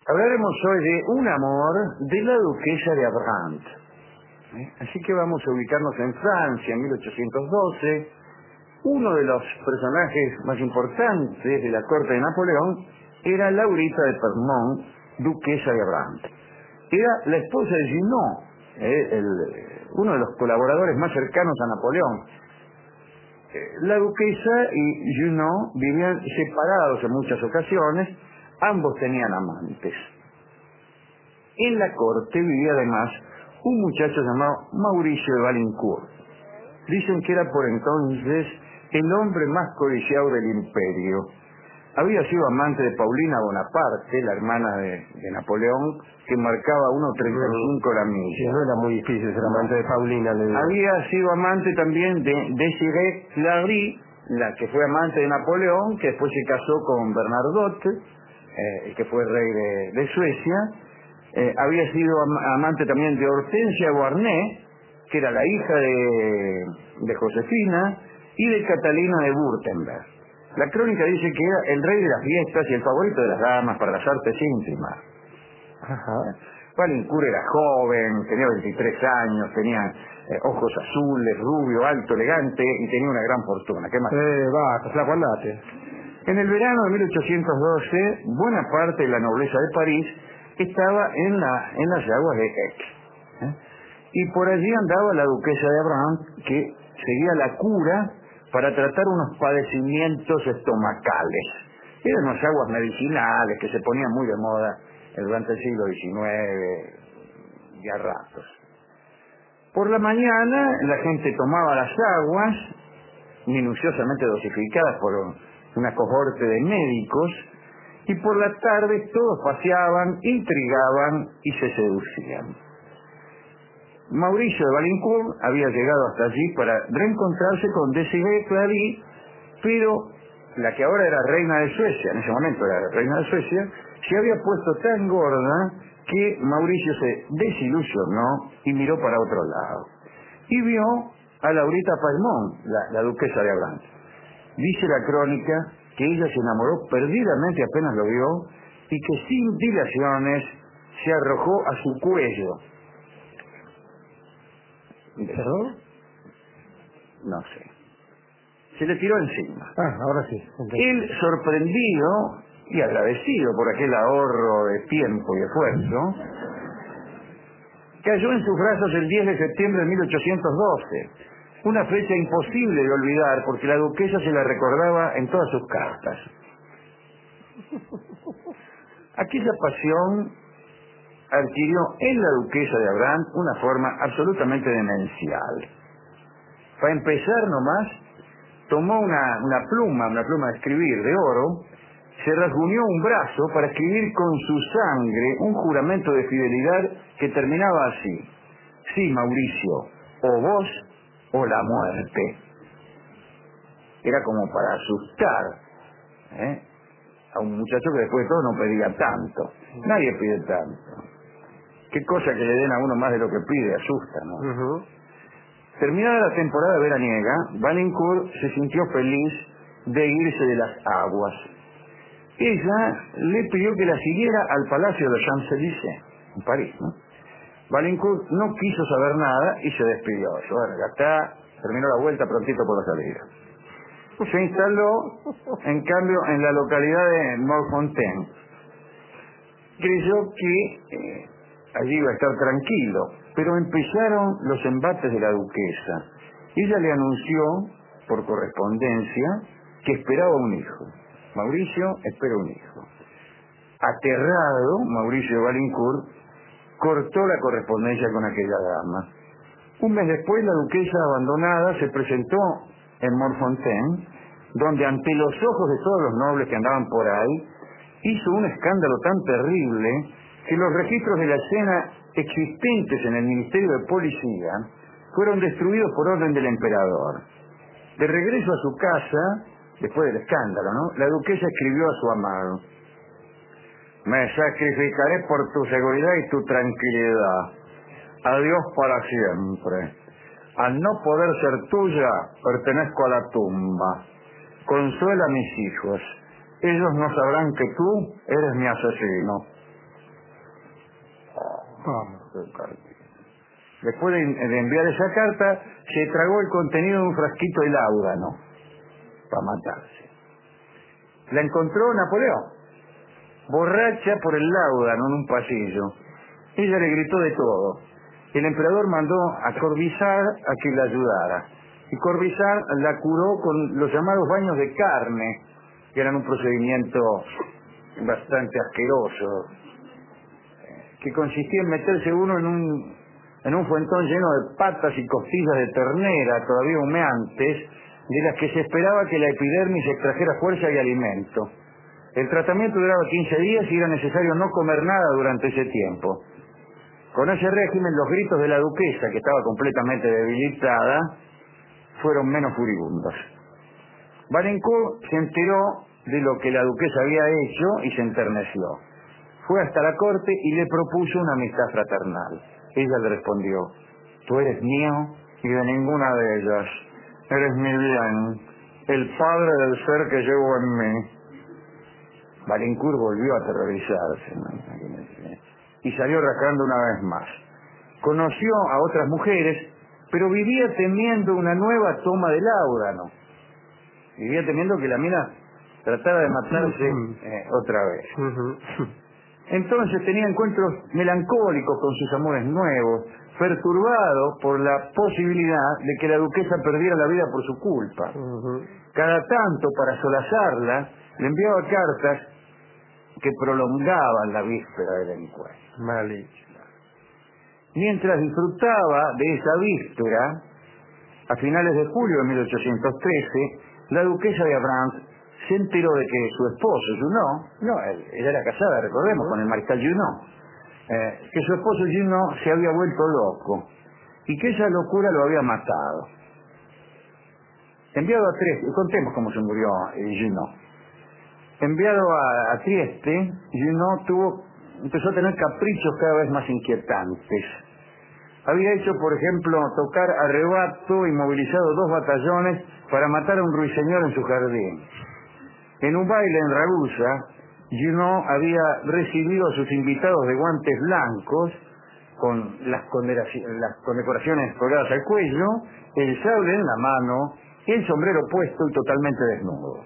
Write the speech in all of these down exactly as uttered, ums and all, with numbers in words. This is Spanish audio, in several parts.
Hablaremos hoy de un amor de la duquesa de Abrantes. ¿Eh? Así que vamos a ubicarnos en Francia, en mil ochocientos doce. Uno de los personajes más importantes de la corte de Napoleón era Laurita de Permont, duquesa de Abrantes. Era la esposa de Junot, eh, el, uno de los colaboradores más cercanos a Napoleón. Eh, la duquesa y Junot vivían separados en muchas ocasiones. Ambos tenían amantes. En la corte vivía además un muchacho llamado Mauricio de Balincourt. Dicen que era por entonces el hombre más codiciado del imperio. Había sido amante de Paulina Bonaparte, la hermana de, de Napoleón, que marcaba uno treinta y cinco la milla. Sí, no era muy difícil ser amante de Paulina. Le digo. Había sido amante también de Désirée Clary, la que fue amante de Napoleón, que después se casó con Bernadotte, eh, que fue rey de, de Suecia. Eh, había sido am amante también de Hortensia Beauharnais, que era la hija de, de Josefina, y de Catalina de Württemberg. La crónica dice que era el rey de las fiestas y el favorito de las damas para las artes íntimas. Ajá. Balincourt era joven, tenía veintitrés años, tenía eh, ojos azules, rubio, alto, elegante y tenía una gran fortuna. ¿Qué más? Eh, va, flaco, andate. En el verano de mil ochocientos doce, buena parte de la nobleza de París estaba en, la, en las aguas de Aix. ¿eh? Y por allí andaba la duquesa de Abrantes, que seguía la cura para tratar unos padecimientos estomacales. Eran unas aguas medicinales que se ponían muy de moda durante el siglo diecinueve y a ratos. Por la mañana la gente tomaba las aguas, minuciosamente dosificadas por una cohorte de médicos, y por la tarde todos paseaban, intrigaban y se seducían. Mauricio de Balincourt había llegado hasta allí para reencontrarse con Désirée Clary, pero la que ahora era reina de Suecia, en ese momento era reina de Suecia, se había puesto tan gorda que Mauricio se desilusionó y miró para otro lado. Y vio a Laurita Permont, la, la duquesa de Abrantes. Dice la crónica que ella se enamoró perdidamente apenas lo vio y que sin dilaciones se arrojó a su cuello. ¿Perdón? No sé. Se le tiró encima. Ah, ahora sí. Entonces. Él, sorprendido y agradecido por aquel ahorro de tiempo y esfuerzo, cayó en sus brazos el diez de septiembre de mil ochocientos doce, una fecha imposible de olvidar porque la duquesa se la recordaba en todas sus cartas. Aquella pasión adquirió en la duquesa de Abrantes una forma absolutamente demencial. Para empezar nomás, tomó una, una pluma, una pluma de escribir de oro, se rasguñó un brazo para escribir con su sangre un juramento de fidelidad que terminaba así: sí, Mauricio, o vos o la muerte. Era como para asustar ¿eh? a un muchacho que después de todo no pedía tanto. Nadie pide tanto. Qué cosa que le den a uno más de lo que pide, asusta, ¿no? Uh-huh. Terminada la temporada veraniega, Balincourt se sintió feliz de irse de las aguas. Ella le pidió que la siguiera al Palacio de Champs-Élysées, en París, ¿no? Balincourt no quiso saber nada y se despidió. Bueno, ya está, terminó la vuelta prontito por la salida. Se instaló, en cambio, en la localidad de Morfontaine. Creyó que eh, allí iba a estar tranquilo, pero empezaron los embates de la duquesa. Ella le anunció, por correspondencia, que esperaba un hijo. Mauricio espera un hijo. Aterrado, Mauricio de Balincourt cortó la correspondencia con aquella dama. Un mes después, la duquesa abandonada se presentó en Morfontaine, donde ante los ojos de todos los nobles que andaban por ahí, hizo un escándalo tan terrible que los registros de la escena existentes en el Ministerio de Policía fueron destruidos por orden del emperador. De regreso a su casa, después del escándalo, ¿no?, la duquesa escribió a su amado: me sacrificaré por tu seguridad y tu tranquilidad. Adiós para siempre. Al no poder ser tuya, pertenezco a la tumba. Consuela a mis hijos. Ellos no sabrán que tú eres mi asesino. ¿Cómo? Después de, de enviar esa carta, se tragó el contenido de un frasquito de láudano para matarse. La encontró Napoleón, borracha por el láudano en un pasillo. Ella le gritó de todo. El emperador mandó a Corvisart a que la ayudara. Y Corvisart la curó con los llamados baños de carne, que eran un procedimiento bastante asqueroso, que consistía en meterse uno en un, en un fuentón lleno de patas y costillas de ternera todavía humeantes, de las que se esperaba que la epidermis extrajera fuerza y alimento. El tratamiento duraba quince días y era necesario no comer nada durante ese tiempo. Con ese régimen, los gritos de la duquesa, que estaba completamente debilitada, fueron menos furibundos. Valencourt se enteró de lo que la duquesa había hecho y se enterneció. Fue hasta la corte y le propuso una amistad fraternal. Ella le respondió: tú eres mío y de ninguna de ellas. Eres mi bien, el padre del ser que llevo en mí. Valencourt volvió a aterrorizarse, ¿no? Y salió rascando una vez más. Conoció a otras mujeres, pero vivía temiendo una nueva toma de láudano. Vivía temiendo que la mina tratara de matarse eh, otra vez. Entonces tenía encuentros melancólicos con sus amores nuevos, perturbado por la posibilidad de que la duquesa perdiera la vida por su culpa. Cada tanto, para solazarla, le enviaba cartas que prolongaban la víspera del encuentro. Malísimo. Mientras disfrutaba de esa víspera, a finales de julio de mil ochocientos trece, la duquesa de Abrantes se enteró de que su esposo, Junot, no, él, ella era casada, recordemos, con el mariscal Junot, eh, que su esposo Junot se había vuelto loco y que esa locura lo había matado. Enviado a Trieste, contemos cómo se murió eh, Junot. Enviado a, a Trieste, Junot tuvo, empezó a tener caprichos cada vez más inquietantes. Había hecho, por ejemplo, tocar a rebato y movilizado dos batallones para matar a un ruiseñor en su jardín. En un baile en Ragusa, Junot había recibido a sus invitados de guantes blancos, con las, las condecoraciones colgadas al cuello, el sable en la mano, el sombrero puesto y totalmente desnudo.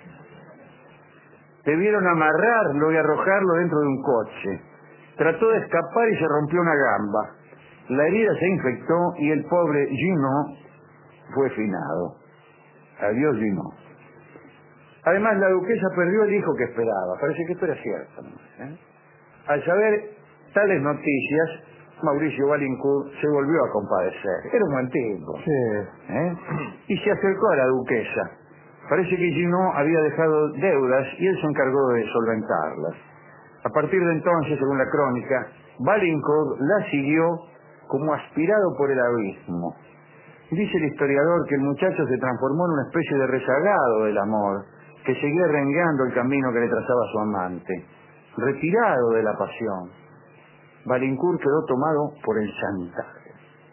Debieron amarrarlo y arrojarlo dentro de un coche. Trató de escapar y se rompió una gamba. La herida se infectó y el pobre Junot fue finado. Adiós, Junot. Además, la duquesa perdió el hijo que esperaba. Parece que esto era cierto, ¿no? ¿Eh? Al saber tales noticias, Mauricio Valincourt se volvió a compadecer. Era un buen tipo. Sí. ¿Eh? Y se acercó a la duquesa. Parece que Junot había dejado deudas y él se encargó de solventarlas. A partir de entonces, según la crónica, Valincourt la siguió como aspirado por el abismo. Dice el historiador que el muchacho se transformó en una especie de rezagado del amor, que seguía rengueando el camino que le trazaba su amante. Retirado de la pasión, Valincourt quedó tomado por el chantaje.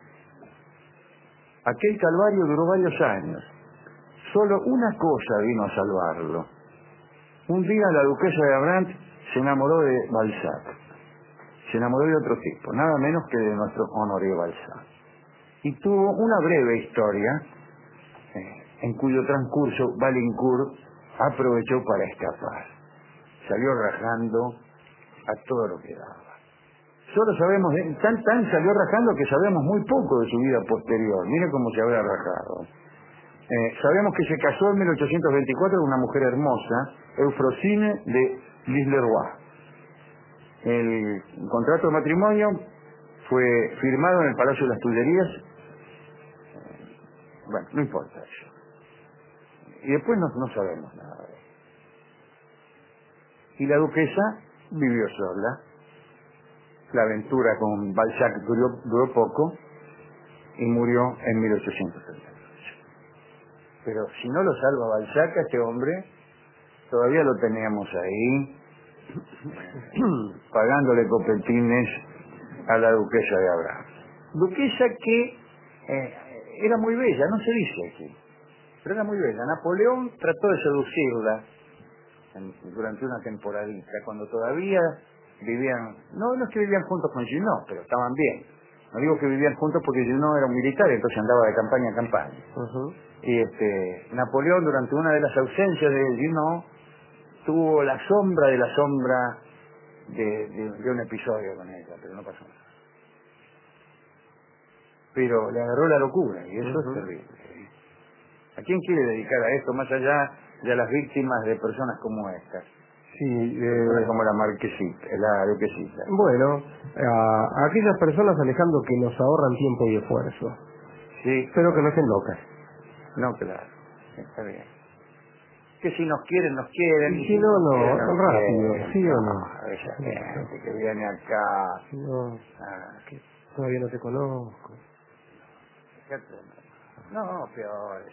Aquel calvario duró varios años. Solo una cosa vino a salvarlo. Un día la duquesa de Abrantes se enamoró de Balzac. Se enamoró de otro tipo, nada menos que de nuestro Honoré Balzac. Y tuvo una breve historia, eh, en cuyo transcurso Valincourt aprovechó para escapar. Salió rajando a todo lo que daba. Solo sabemos, de, tan tan salió rajando que sabemos muy poco de su vida posterior. Mire cómo se habrá rajado. Eh, sabemos que se casó en mil ochocientos veinticuatro con una mujer hermosa, Eufrosine de Lisleroy. El contrato de matrimonio fue firmado en el Palacio de las Tullerías. Bueno, no importa eso. Y después no, no sabemos nada de eso. Y la duquesa vivió sola. La aventura con Balzac duró, duró poco y murió en mil ochocientos treinta y ocho. Pero si no lo salva Balzac, a este hombre, todavía lo teníamos ahí, pagándole copetines a la duquesa de Abrantes. Duquesa que eh, era muy bella, no se dice aquí, pero era muy bella. Napoleón trató de seducirla en, durante una temporadita, cuando todavía vivían, no, no es que vivían juntos con Junot, pero estaban bien. No digo que vivían juntos porque Junot era un militar, entonces andaba de campaña a campaña. Ujú. Y este, Napoleón, durante una de las ausencias de Junot, tuvo la sombra de la sombra de, de, de un episodio con ella, pero no pasó nada. Pero le agarró la locura, y eso Ujú. es terrible. ¿A quién quiere dedicar a esto, más allá de a las víctimas de personas como estas? Sí, Personas eh, como la marquesita, la duquesita. bueno, a, a aquellas personas, Alejandro, que nos ahorran tiempo y esfuerzo, Sí, pero que no estén locas. no, claro, está bien. Que si nos quieren, nos quieren. Y si no, nos no, quieren, nos rápido, quieren. ¿sí o No, no? esa Claro. gente que viene acá. No, Ah, que todavía no te conozco. fíjate, no, no, peor.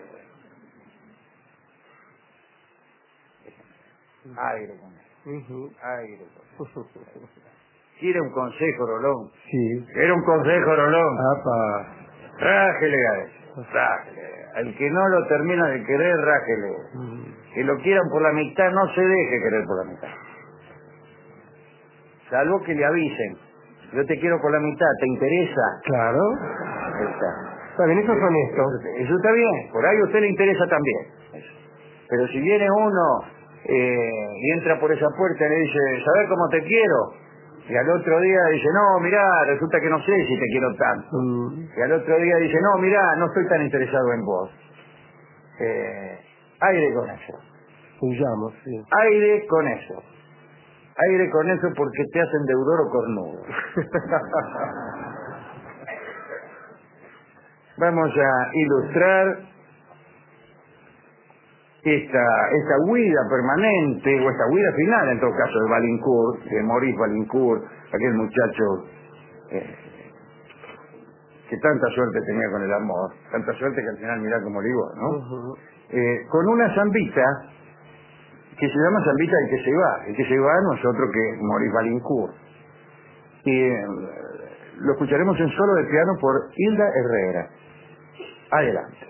Aire con eso, Ujú. aire con eso. Quiere un consejo, Rolón. Sí. Quiere un consejo, Rolón. Apa. Rájele a eso, rájele. Al que no lo termina de querer, rájele. Ujú. Que lo quieran por la mitad, no se deje querer por la mitad. Salvo que le avisen. Yo te quiero por la mitad, ¿te interesa? Claro. Ahí está. Está bien, eso es honesto. Eso, eso está bien, por ahí a usted le interesa también. Eso. Pero si viene uno eh, y entra por esa puerta y le dice, ¿sabes cómo te quiero? Y al otro día dice, no, mirá, resulta que no sé si te quiero tanto. Mm. Y al otro día dice, no, mirá, no estoy tan interesado en vos. Eh, aire con eso. Huyamos, sí. Aire con eso. Aire con eso porque te hacen deudor o cornudo. Vamos a ilustrar esta, esta huida permanente, o esta huida final, en todo caso, de Valincourt, de Maurice Valincourt, aquel muchacho eh, que tanta suerte tenía con el amor, tanta suerte que al final mirá cómo ligó, ¿no? Ujú. Eh, con una zambita que se llama Zambita el que se va. El que se va no es otro que Maurice Valincourt. Y eh, lo escucharemos en solo de piano por Hilda Herrera. Adelante.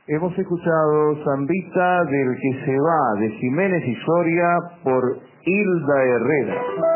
Hemos escuchado Zambita del que se va, de Jiménez y Soria, por Hilda Herrera.